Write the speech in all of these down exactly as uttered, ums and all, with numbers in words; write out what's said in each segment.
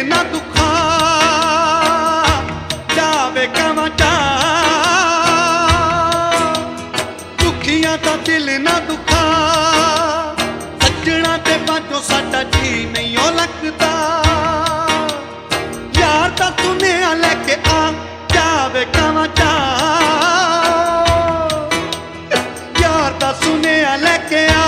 ना दुखा जावे कवां जा दुखियां दा दिल ना दुखा सज्जणा ते बाजो साडा जी नहीं ओ लगदा यार दा सुनेआ लेके आ जावे कवां जा यार दा सुनेआ लेके आ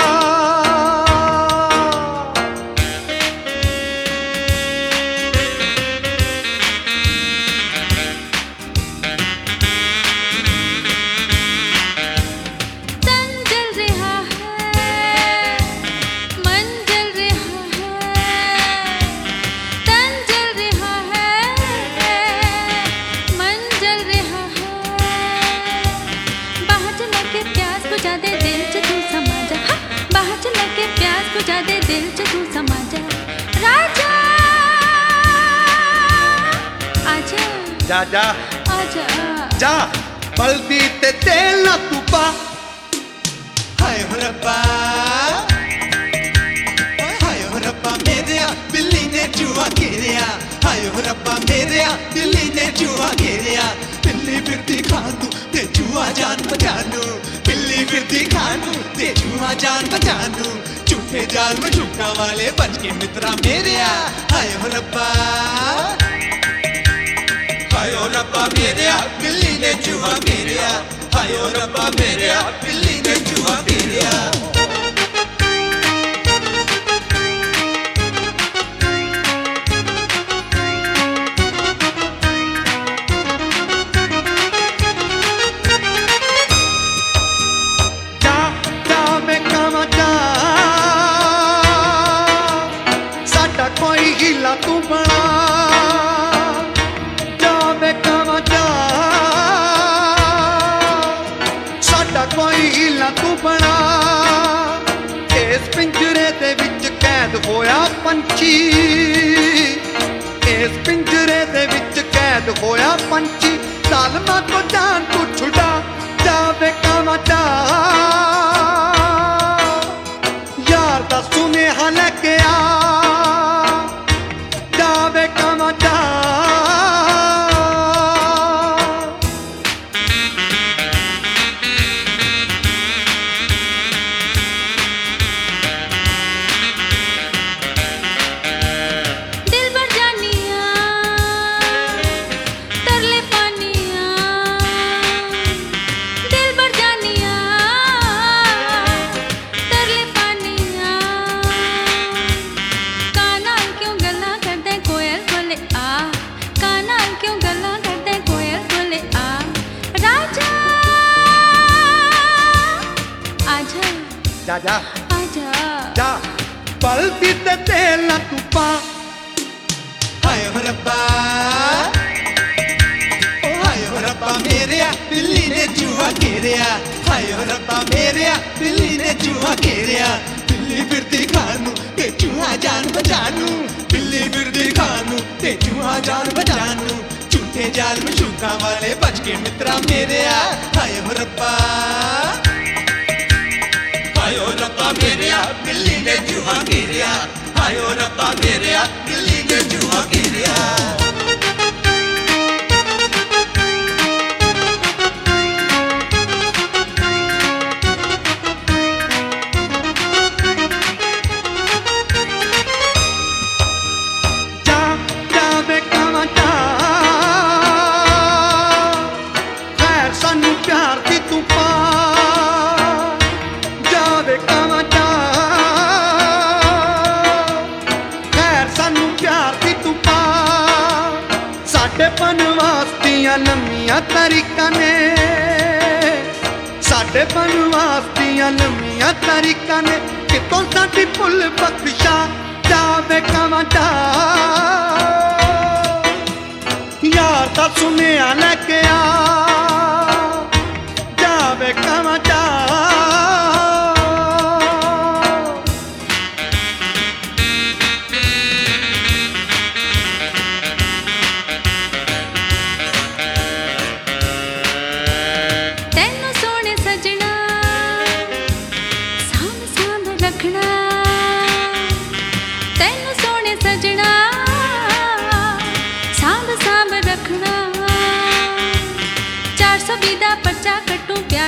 दे दिल च तू समा जा राजा आजा जा जा आजा जा बल्दी ते तेल ना तू पा हाय हो रब्बा हाय हो रब्बा मेरेया बिल्ली ने जुआ घेरिया हाय हो रब्बा मेरेया बिल्ली ने जुआ घेरिया बिल्ली फिरती खानू ते जुआ जान बचानू बिल्ली फिरती खानू ते जुआ जान बचानू झूठे जाल में झूठा वाले बच के मित्रा मेरेया हाय हो रब्बा हाय हो रब्बा मेरेया बिल्ली ने जुआ घेरिया हाय हो रब्बा मेरेया बिल्ली ने जुआ घेरिया कोई हीला तू बना जावे कवां जा साडा कोई हीला तू बना इस पिंजरे दे विच कैद होया पंछी इस पिंजरे दे विच कैद होया पंछी जालमा तो जान तू छुड़ा जावे कवां जा यार दा सुनेहा लेके आ जा जा आजा जा बल्दी ते तेल ना तू पा हाय हो रब्बा ओ हाय हो रब्बा मेरेया बिल्ली ने जुआ घेरिया हाय हो रब्बा मेरेया बिल्ली ने जुआ घेरिया बिल्ली फिरती खानू ते जुआ जान बचानू बिल्ली फिरती खानू ते जुआ जान बचानू झूठे जाल में झूठा वाले बच के मित्रा मेरेया हाय हो रब्बा हाय हो रब्बा मेरेया बिल्ली ने जुआ घेरिया हाय हो रब्बा मेरेया बिल्ली ने जुआ घेरिया जा जावे कवां जा खैर सानू प्यार दी तू पा बनवास्तियां लम्मियां तरीका ने साडे बनवास्तियां लम्मियां तरीका ने कितों साडी फुल बख्शा जावे कवां जा यार दा सुनेआ लेके आ जावे कवां जा रखना तैनू सोने सजना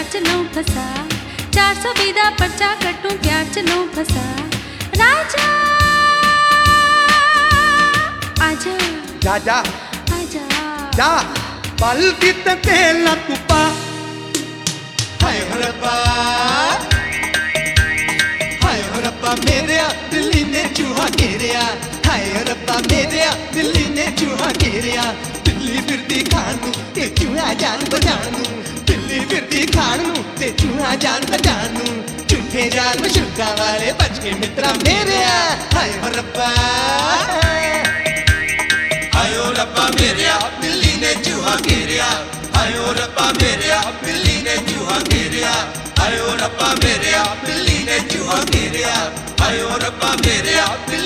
प्यार च लूं फसा चार सौ बीस दा पर्चा कट्टूं प्यार च लूं फसा राजा आजा जा जा आजा जा बल्कि ते तेल ना तू पा हाय हो रब्बा हाय हो रब्बा मेरेया दिल्ली ने चूहा घेरिया हाय हो रब्बा मेरेया दिल्ली ने चूहा घेरिया दिल्ली फिरदी खान नू ते चूहा जान बचाण नू दिल्ली फिरदी खान नू ते चूहा जान बचाण नू झूठे जाल मशूका वाले बच के मित्रा मेरेया हाय हो रब्बा हाय हो रब्बा मेरेया दिल्ली ने चूहा घेरिया हाय हो रब्बा मेरेया दिल्ली ने चूहा घेरिया हाय हो रब्बा मेरेया दिल्ली ने चूहा घेरिया हाय हो रब्बा मेरेया